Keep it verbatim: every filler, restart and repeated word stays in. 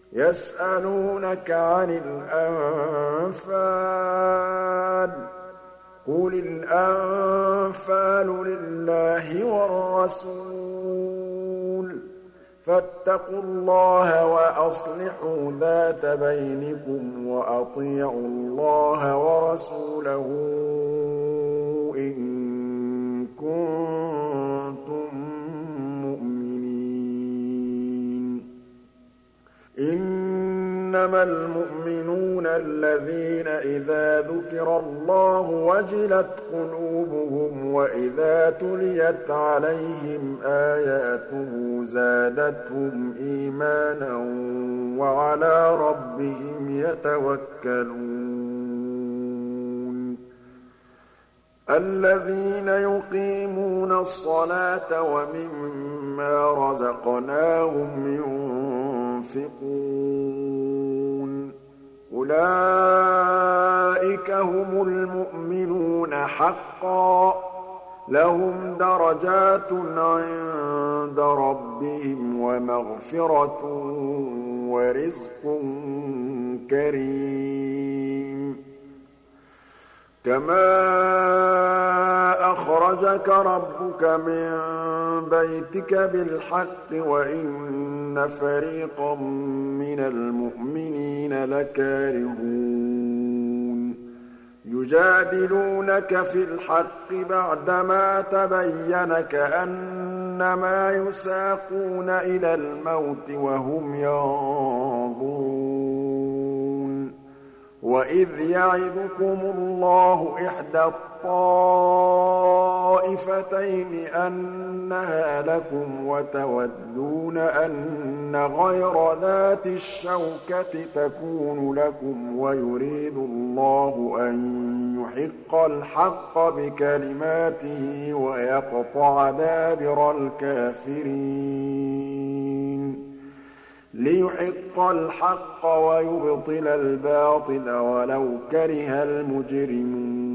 يَسْأَلُونَكَ عَنِ الْأَنفَالِ ۖ قُلِ الْأَنفَالُ لِلَّهِ وَالرَّسُولِ ۖ فَاتَّقُوا اللَّهَ وَأَصْلِحُوا ذَاتَ بَيْنِكُمْ وَأَطِيعُوا اللَّهَ وَرَسُولَهُ إِن كُنتُم مُّؤْمِنِينَ. إِنَّمَا الْمُؤْمِنُونَ الَّذِينَ إِذَا ذُكِرَ اللَّهُ وَجِلَتْ قُلُوبُهُمْ وَإِذَا تُلِيَتْ عَلَيْهِمْ آيَاتُهُ زَادَتْهُمْ إِيمَانًا وَعَلَىٰ رَبِّهِمْ يَتَوَكَّلُونَ. الَّذِينَ يُقِيمُونَ الصَّلَاةَ وَمِمَّا رَزَقْنَاهُمْ يُنفِقُونَ. أُولَٰئِكَ هُمُ الْمُؤْمِنُونَ حَقًّا ۚ لَّهُمْ دَرَجَاتٌ عِندَ رَبِّهِمْ وَمَغْفِرَةٌ وَرِزْقٌ كَرِيمٌ. كَمَا أَخْرَجَكَ رَبُّكَ مِن بَيْتِكَ بِالْحَقِّ وَإِنَّ فَرِيقًا مِّنَ الْمُؤْمِنِينَ لَكَارِهُونَ. يُجَادِلُونَكَ فِي الْحَقِّ بَعْدَمَا تَبَيَّنَ كَأَنَّمَا يُسَاقُونَ إِلَى الْمَوْتِ وَهُمْ يَنظُرُونَ. وَإِذْ يَعِدُكُمُ اللَّهُ إِحْدَى الطَّائِفَتَيْنِ أَنَّهَا لَكُمْ وَتَوَدُّونَ أَنَّ غَيْرَ ذَاتِ الشَّوْكَةِ تَكُونُ لَكُمْ وَيُرِيدُ اللَّهُ أَن يُحِقَّ الْحَقَّ بِكَلِمَاتِهِ وَيَقْطَعَ دَابِرَ الْكَافِرِينَ. لِيُحِقَّ الْحَقَّ وَيُبْطِلَ الْبَاطِلَ وَلَوْ كَرِهَ الْمُجْرِمُونَ.